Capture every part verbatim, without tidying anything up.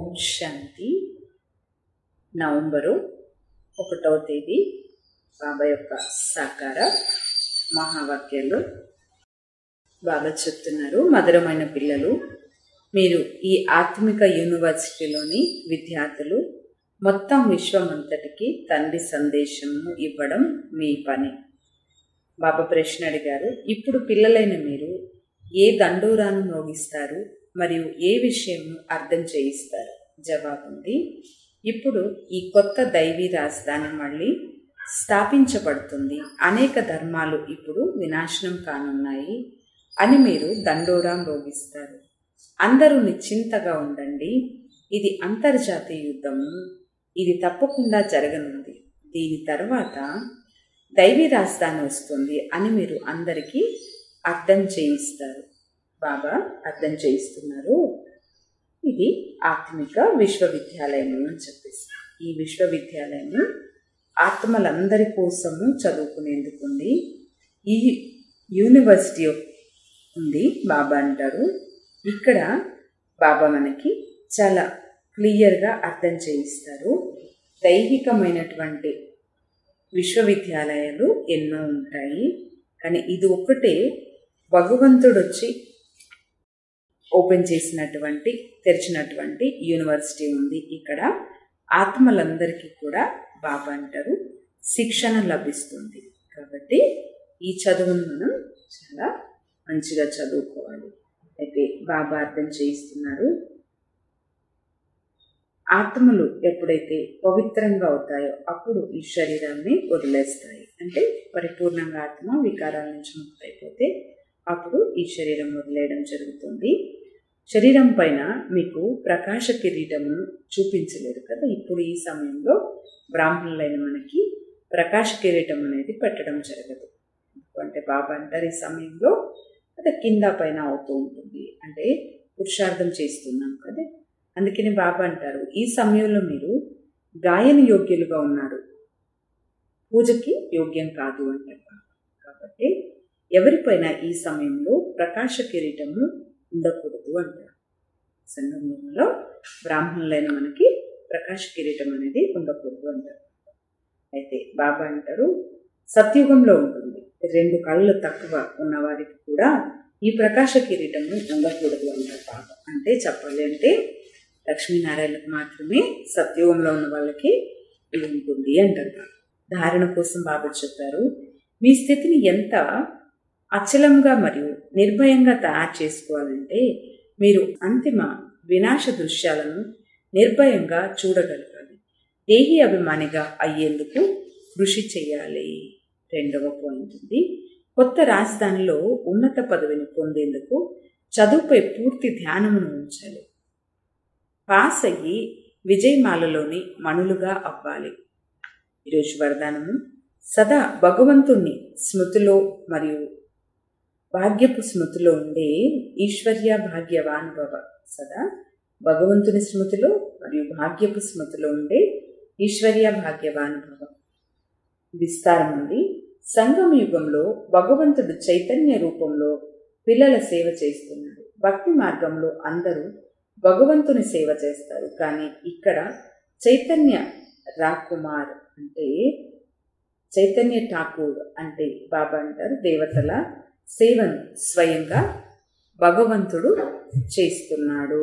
ఓం శాంతి. November ఒకటవ తేదీ బాబా యొక్క సాకార మహావాక్యాలు బాబా చెప్తున్నారు. మధురమైన పిల్లలు, మీరు ఈ ఆత్మిక యూనివర్సిటీలోని విద్యార్థులు. మొత్తం విశ్వమంతటికి తండ్రి సందేశము ఇవ్వడం మీ పని. బాబా ప్రశ్న అడిగారు, ఇప్పుడు పిల్లలైన మీరు ఏ దండోరాను మోగిస్తారు మరియు ఏ విషయంను అర్థం చేయిస్తారు? జవాబు ఉంది, ఇప్పుడు ఈ కొత్త దైవీ రాజధాని మళ్ళీ స్థాపించబడుతుంది. అనేక ధర్మాలు ఇప్పుడు వినాశనం కానున్నాయి అని మీరు దండోరా మోగిస్తారు. అందరూ నిశ్చింతగా ఉండండి. ఇది అంతర్జాతీయ యుద్ధము. ఇది తప్పకుండా జరగనుంది. దీని తర్వాత దైవీ రాజధాని వస్తుంది అని మీరు అందరికీ అర్థం చేయిస్తారు. బాబా అర్థం చేయిస్తున్నారు. ఇది ఆత్మిక విశ్వవిద్యాలయం అని చెప్పేసి, ఈ విశ్వవిద్యాలయం ఆత్మలందరి కోసము చదువుకునేందుకు ఉంది. ఈ యూనివర్సిటీ ఉంది. బాబా అంటారు, ఇక్కడ బాబా మనకి చాలా క్లియర్గా అర్థం చేయిస్తారు. దైహికమైనటువంటి విశ్వవిద్యాలయాలు ఎన్నో ఉంటాయి, కానీ ఇది ఒక్కటే భగవంతుడు వచ్చి ఓపెన్ చేసినటువంటి తెరిచినటువంటి యూనివర్సిటీ ఉంది. ఇక్కడ ఆత్మలందరికీ కూడా బాబా అంటారు శిక్షణ లభిస్తుంది. కాబట్టి ఈ చదువును మనం చాలా మంచిగా చదువుకోవాలి. అయితే బాబా అర్థం చేయిస్తున్నారు, ఆత్మలు ఎప్పుడైతే పవిత్రంగా అవుతాయో అప్పుడు ఈ శరీరాన్ని వదిలేస్తాయి. అంటే పరిపూర్ణంగా ఆత్మ వికారాల నుంచి ముక్తైపోతే అప్పుడు ఈ శరీరం వదిలేయడం జరుగుతుంది. శరీరం పైన మీకు ప్రకాశ కిరీటమును చూపించలేదు కదా. ఇప్పుడు ఈ సమయంలో బ్రాహ్మణులైన మనకి ప్రకాశ కిరీటం అనేది పెట్టడం జరగదు. అంటే బాబా అంటారు, ఈ సమయంలో అదే కింద పైన అవుతూ ఉంటుంది. అంటే పురుషార్థం చేస్తున్నాం కదా. అందుకని బాబా అంటారు, ఈ సమయంలో మీరు గాయన యోగ్యులుగా ఉన్నారు, పూజకి యోగ్యం కాదు అంటారు బాబా. కాబట్టి ఎవరిపైన ఈ సమయంలో ప్రకాశ కిరీటము ఉండకూడదు అంటారు. సంగమంలో బ్రాహ్మణులైన మనకి ప్రకాశ కిరీటం అనేది ఉండకూడదు అంటారు. అయితే బాబా అంటారు, సత్యుగంలో ఉంటుంది. రెండు కళ్ళు తక్కువ ఉన్న వారికి కూడా ఈ ప్రకాశ కిరీటము ఉండకూడదు అంటారు బాబా. అంటే చెప్పాలి అంటే లక్ష్మీనారాయణకు మాత్రమే సత్యుగంలో ఉన్న వాళ్ళకి ఇది ఉంటుంది అంటారు బాబా. ధారణ కోసం బాబా చెప్పారు, మీ స్థితిని ఎంత అచలంగా మరియు నిర్భయంగా తయారు చేసుకోవాలంటే మీరు అంతిమ వినాశ దృశ్యాలను నిర్భయంగా చూడగలగాలి. దేహి అభిమానిగా అయ్యేందుకు కృషి చేయాలి. రెండవ పాయింట్ ఉంది, కొత్త రాజధానిలో ఉన్నత పదవిని పొందేందుకు చదువుపై పూర్తి ధ్యానమును ఉంచాలి. పాస్ అయ్యి విజయమాలలోని మణులుగా అవ్వాలి. ఈరోజు వరదానము, సదా భగవంతుణ్ణి స్మృతిలో మరియు భాగ్యపు స్మృతిలో ఉండే ఈశ్వర్య భాగ్యవానుభవ. సదా భగవంతుని స్మృతిలో మరియు భాగ్యపు స్మృతిలో ఉండే ఈశ్వర్య భాగ్యవానుభవ. విస్తారం ఉంది. సంగమ యుగంలో భగవంతుడు చైతన్య రూపంలో పిల్లల సేవ చేస్తున్నాడు. భక్తి మార్గంలో అందరూ భగవంతుని సేవ చేస్తారు, కానీ ఇక్కడ చైతన్య రాకుమార్ అంటే చైతన్య ఠాకూర్ అంటే బాబా అంటారు దేవతల సేవను స్వయంగా భగవంతుడు చేస్తున్నాడు.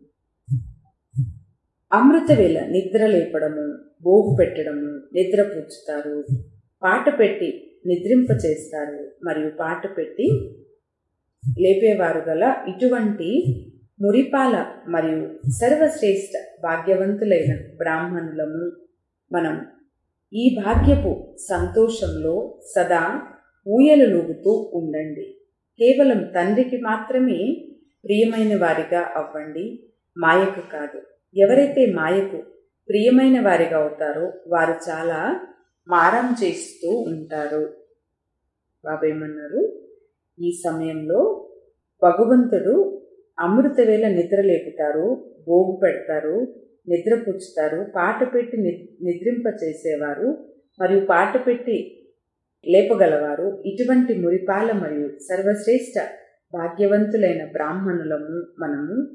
అమృతవేళ నిద్ర లేపడము, బోగు పెట్టడము, నిద్ర పుచ్చుతారు, పాట పెట్టి నిద్రింప చేస్తారు మరియు పాట పెట్టి లేపేవారు గల ఇటువంటి మురిపాల మరియు సర్వశ్రేష్ఠ భాగ్యవంతులైన బ్రాహ్మణులము మనం. ఈ భాగ్యపు సంతోషంలో సదా ఊయలలూగుతూ ఉండండి. కేవలం తండ్రికి మాత్రమే ప్రియమైన వారిగా అవ్వండి, మాయకు కాదు. ఎవరైతే మాయకు ప్రియమైన వారిగా అవుతారో వారు చాలా మారం చేస్తూ ఉంటారు. బాబా ఏమన్నారు, ఈ సమయంలో భగవంతుడు అమృతవేళ నిద్ర లేపుతారు, భోగు పెడతారు, నిద్ర పుచ్చుతారు, పాట పెట్టి నిద్రింప చేసేవారు మరియు పాట పెట్టి లేపగలవారు. ఇటువంటి మురిపాల మరియు సర్వశ్రేష్ఠ భాగ్యవంతులైన బ్రాహ్మణులము మనము.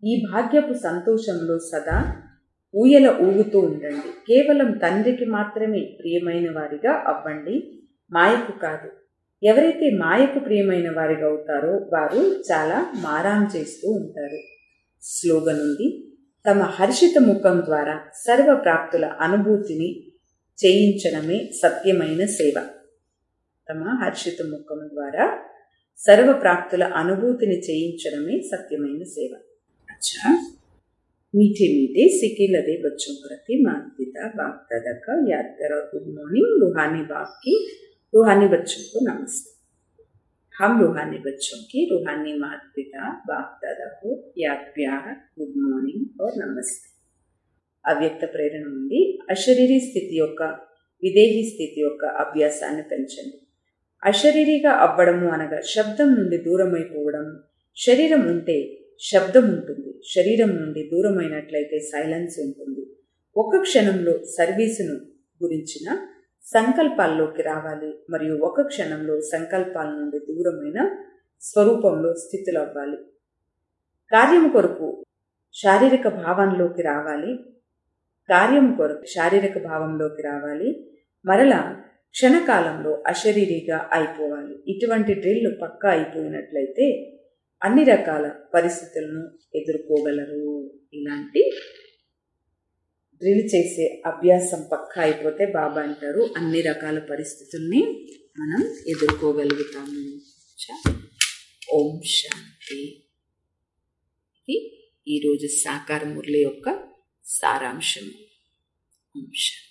ఈ భాగ్యపు సంతోషంలో సదా ఊయల ఊగుతూ ఉండండి. కేవలం తండ్రికి మాత్రమే ప్రియమైన వారిగా అవ్వండి, మాయకు కాదు. ఎవరైతే మాయకు ప్రియమైన వారిగా అవుతారో వారు చాలా మారాం చేస్తూ ఉంటారు. స్లోగన్ ఉంది: తమ హర్షిత ముఖం ద్వారా సర్వప్రాప్తుల అనుభూతిని చేయించడమే సత్యమైన సేవ. తమ హర్షిత ముఖం ద్వారా సర్వప్రాప్తుల అనుభూతిని చేయించడమే సత్యమైన సేవ. अच्छा, मीठे मीठे सिके लदे बच्चों प्रति माता पिता बाप दादा का याद करो। गुड मॉर्निंग रूहानी बाप की रूहानी बच्चों को नमस्ते। हम रूहानी बच्चों की रूहानी माता पिता बाप दादा को याद प्यार गुड मॉर्निंग और नमस्ते. అవ్యక్త ప్రేరణ నుండి అశరీరీ స్థితి యొక్క విదేహీ స్థితి యొక్క అభ్యాసాన్ని పెంచండి. అశరీరిగా అవ్వడము అనగా శబ్దం నుండి దూరమైపోవడం. శరీరం ఉంటే శబ్దం ఉంటుంది, శరీరం నుండి దూరమైనట్లయితే సైలెన్స్ ఉంటుంది. ఒక క్షణంలో సర్వీసును గురించిన సంకల్పాల్లోకి రావాలి మరియు ఒక క్షణంలో సంకల్పాల నుండి దూరమైన స్వరూపంలో స్థితులు అవ్వాలి. కార్యము కొరకు శారీరక భావంలోకి రావాలి కార్యము కొరకు శారీరక భావంలోకి రావాలి మరలా క్షణకాలంలో అశరీరిగా అయిపోవాలి. ఇటువంటి డ్రిల్ పక్కా అయిపోయినట్లయితే అన్ని రకాల పరిస్థితులను ఎదుర్కోగలరు. ఇలాంటి డ్రిల్ చేసే అభ్యాసం పక్కా అయిపోతే బాబా అంటారు అన్ని రకాల పరిస్థితుల్ని మనం ఎదుర్కోగలుగుతాము. ఓం శాంతి. ఇది ఈరోజు సాకార మురళి యొక్క సారాంశం. ఓం శాంతి.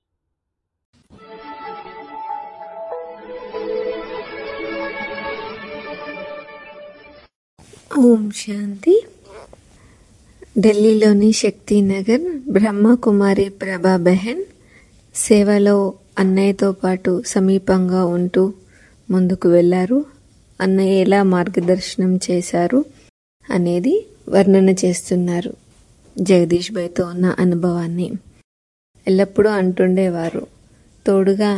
ఓం శాంతి. ఢిల్లీలోని శక్తినగర్ బ్రహ్మకుమారి ప్రభా బెహన్ సేవలో అన్నయ్యతో పాటు సమీపంగా ఉంటూ ముందుకు వెళ్ళారు. అన్నయ్య ఎలా మార్గదర్శనం చేశారు అనేది వర్ణన చేస్తున్నారు. జగదీష్ భాయ్తో ఉన్న అనుభవాన్ని ఎల్లప్పుడూ అంటుండేవారు, తోడుగా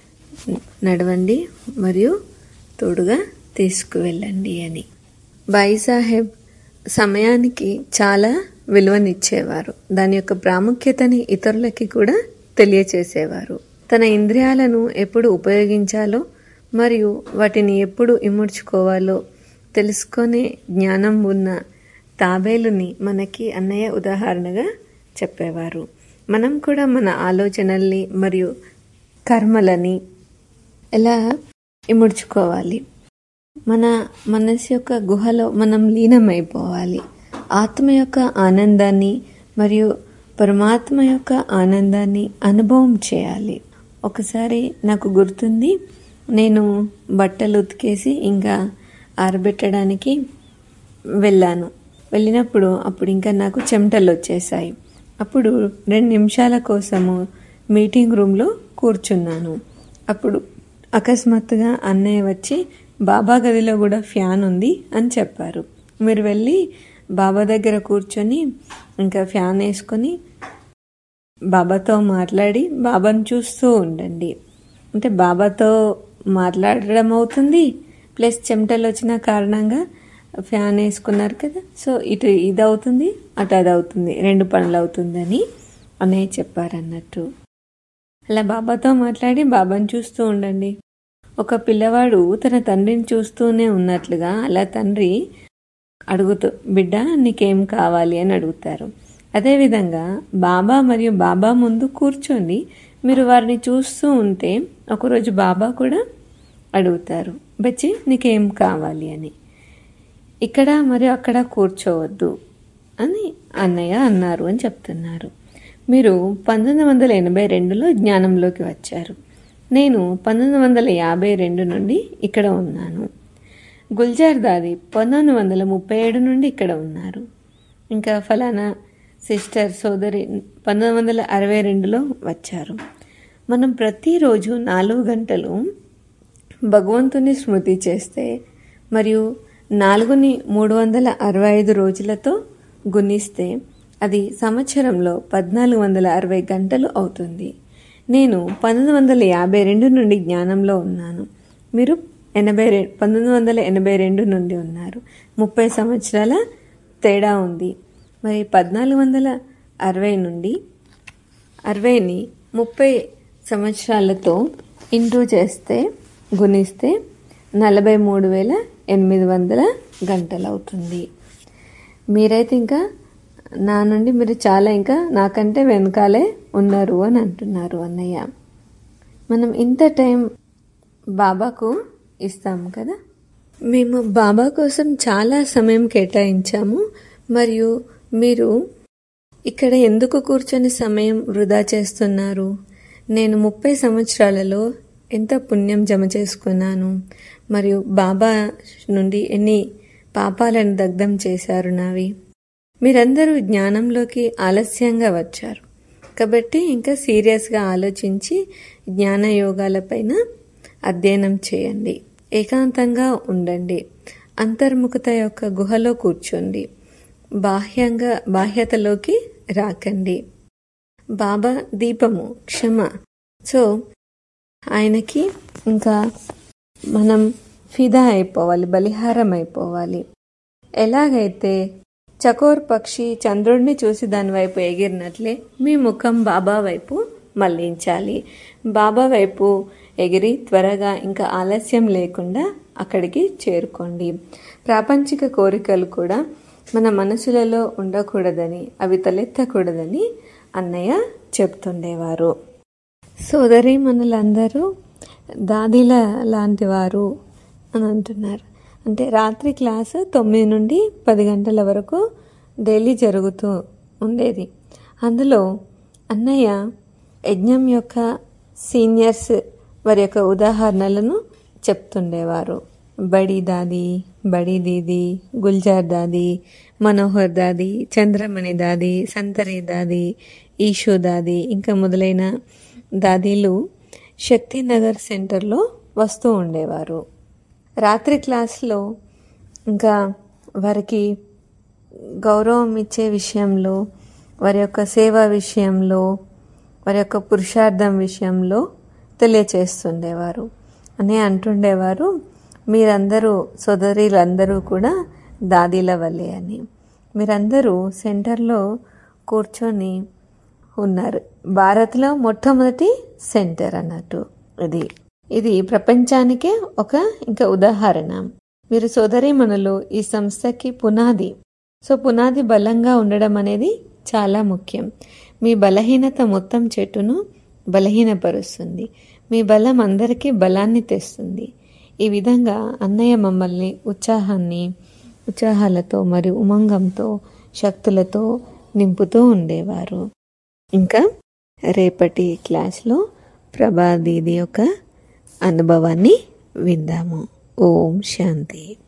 నడవండి మరియు తోడుగా తీసుకువెళ్ళండి అని. బాయి సాహెబ్ సమయానికి చాలా విలువనిచ్చేవారు. దాని యొక్క ప్రాముఖ్యతని ఇతరులకి కూడా తెలియచేసేవారు. తన ఇంద్రియాలను ఎప్పుడు ఉపయోగించాలో మరియు వాటిని ఎప్పుడు ఇముడ్చుకోవాలో తెలుసుకునే జ్ఞానం ఉన్న తాబేలుని మనకి అన్నయ్య ఉదాహరణగా చెప్పేవారు. మనం కూడా మన ఆలోచనల్ని మరియు కర్మలని ఎలా ఇముడ్చుకోవాలి, మన మనసు యొక్క గుహలో మనం లీనమైపోవాలి. ఆత్మ యొక్క ఆనందాన్ని మరియు పరమాత్మ యొక్క ఆనందాన్ని అనుభవం చేయాలి. ఒకసారి నాకు గుర్తుంది, నేను బట్టలు ఉతికేసి ఇంకా ఆరబెట్టడానికి వెళ్ళాను. వెళ్ళినప్పుడు అప్పుడు ఇంకా నాకు చెమటలు వచ్చేసాయి. అప్పుడు రెండు నిమిషాల కోసము మీటింగ్ రూమ్లో కూర్చున్నాను. అప్పుడు అకస్మాత్తుగా అన్నయ్య వచ్చి బాబా గదిలో కూడా ఫ్యాన్ ఉంది అని చెప్పారు. మీరు వెళ్ళి బాబా దగ్గర కూర్చొని ఇంకా ఫ్యాన్ వేసుకొని బాబాతో మాట్లాడి బాబాను చూస్తూ ఉండండి. అంటే బాబాతో మాట్లాడడం అవుతుంది, ప్లస్ చెమటలు వచ్చిన కారణంగా ఫ్యాన్ వేసుకున్నారు కదా, సో ఇటు ఇది అవుతుంది అటు అది అవుతుంది, రెండు పనులు అవుతుందని అన్నయ్య చెప్పారన్నట్టు. అలా బాబాతో మాట్లాడి బాబాను చూస్తూ ఉండండి. ఒక పిల్లవాడు తన తండ్రిని చూస్తూనే ఉన్నట్లుగా అలా తండ్రి అడుగుతూ, బిడ్డ నీకేం కావాలి అని అడుగుతారు. అదేవిధంగా బాబా మరియు బాబా ముందు కూర్చొని మీరు వారిని చూస్తూ ఉంటే ఒకరోజు బాబా కూడా అడుగుతారు, బచ్చి నీకేం కావాలి అని. ఇక్కడ మరియు అక్కడ కూర్చోవద్దు అని అన్నయ్య అన్నారు అని చెప్తున్నారు. మీరు పంతొమ్మిది వందల ఎనభై రెండులో జ్ఞానంలోకి వచ్చారు. నేను పంతొమ్మిది వందల యాభై రెండు నుండి ఇక్కడ ఉన్నాను. గుల్జార్ దాది పంతొమ్మిది వందల ముప్పై ఏడు నుండి ఇక్కడ ఉన్నారు. ఇంకా ఫలానా సిస్టర్ సోదరి పంతొమ్మిది వందల అరవై రెండులో వచ్చారు. మనం ప్రతిరోజు నాలుగు గంటలు భగవంతుని స్మృతి చేస్తే మరియు నాలుగుని మూడు వందల అరవై ఐదు రోజులతో గుణిస్తే అది సంవత్సరంలో పద్నాలుగు వందల అరవై గంటలు అవుతుంది. నేను పంతొమ్మిది వందల యాభై రెండు నుండి జ్ఞానంలో ఉన్నాను. మీరు ఎనభై రె పంతొమ్మిది వందల ఎనభై రెండు నుండి ఉన్నారు. ముప్పై సంవత్సరాల తేడా ఉంది. మరి పద్నాలుగు వందల అరవై నుండి అరవైని ముప్పై సంవత్సరాలతో ఇంటూ చేస్తే గుణిస్తే నలభై మూడు వేల ఎనిమిది వందల గంటలు అవుతుంది. మీరైతే ఇంకా నా నుండి మీరు చాలా ఇంకా నాకంటే వెనకాలే ఉన్నారు అని అంటున్నారు అన్నయ్య. మనం ఇంత టైం బాబాకు ఇస్తాము కదా. మేము బాబా కోసం చాలా సమయం కేటాయించాము. మరియు మీరు ఇక్కడ ఎందుకు కూర్చొని సమయం వృధా చేస్తున్నారు? నేను ముప్పై సంవత్సరాలలో ఎంత పుణ్యం జమ చేసుకున్నాను, మరియు బాబా నుండి ఎన్ని పాపాలను దగ్ధం చేశారు నావి. మీరందరూ జ్ఞానంలోకి ఆలస్యంగా వచ్చారు కాబట్టి ఇంకా సీరియస్గా ఆలోచించి జ్ఞాన యోగాలపైన అధ్యయనం చేయండి. ఏకాంతంగా ఉండండి. అంతర్ముఖత యొక్క గుహలో కూర్చోండి. బాహ్యంగా బాహ్యతలోకి రాకండి. బాబా దీపము క్షమ. సో ఆయనకి ఇంకా మనం ఫిదా అయిపోవాలి, బలిహారం అయిపోవాలి. ఎలాగైతే చకోర్ పక్షి చంద్రుడిని చూసి దాని వైపు ఎగిరినట్లే మీ ముఖం బాబా వైపు మళ్లించాలి. బాబా వైపు ఎగిరి త్వరగా ఇంకా ఆలస్యం లేకుండా అక్కడికి చేరుకోండి. ప్రాపంచిక కోరికలు కూడా మన మనసులలో ఉండకూడదని, అవి తలెత్తకూడదని అన్నయ్య చెప్తుండేవారు. సోదరి మనలందరూ దాదిల లాంటి వారు అని అంటున్నారు. అంటే రాత్రి క్లాసు తొమ్మిది నుండి పది గంటల వరకు డైలీ జరుగుతూ ఉండేది. అందులో అన్నయ్య యజ్ఞం యొక్క సీనియర్స్ వారి యొక్క ఉదాహరణలను చెప్తుండేవారు. బడి దాది, బడి దీది, గుల్జార్ దాది, మనోహర్ దాది, చంద్రమణి దాది, సంతరి దాది, ఈషో దాది ఇంకా మొదలైన దాదీలు శక్తినగర్ సెంటర్లో వస్తూ ఉండేవారు. రాత్రి క్లాస్లో ఇంకా వారికి గౌరవం ఇచ్చే విషయంలో, వారి యొక్క సేవ విషయంలో, వారి యొక్క పురుషార్థం విషయంలో తెలియచేస్తుండేవారు అని అంటుండేవారు. మీరందరూ సోదరులందరూ కూడా దాదీల వల్లే అని. మీరందరూ సెంటర్లో కూర్చొని ఉన్నారు. భారత్లో మొట్టమొదటి సెంటర్ అన్నట్టు ఇది ఇది ప్రపంచానికే ఒక ఇంకా ఉదాహరణ. మీరు సోదరీమణులు ఈ సంస్థకి పునాది. సో పునాది బలంగా ఉండడం అనేది చాలా ముఖ్యం. మీ బలహీనత మొత్తం చెట్టును బలహీనపరుస్తుంది. మీ బలం అందరికీ బలాన్ని తెస్తుంది. ఈ విధంగా అన్నయ్య మమ్మల్ని ఉత్సాహాన్ని ఉత్సాహాలతో మరియు ఉమంగంతో శక్తులతో నింపుతూ ఉండేవారు. ఇంకా రేపటి క్లాస్లో ప్రభా దీది యొక్క అనుభవాన్ని విందాము. ఓం శాంతి.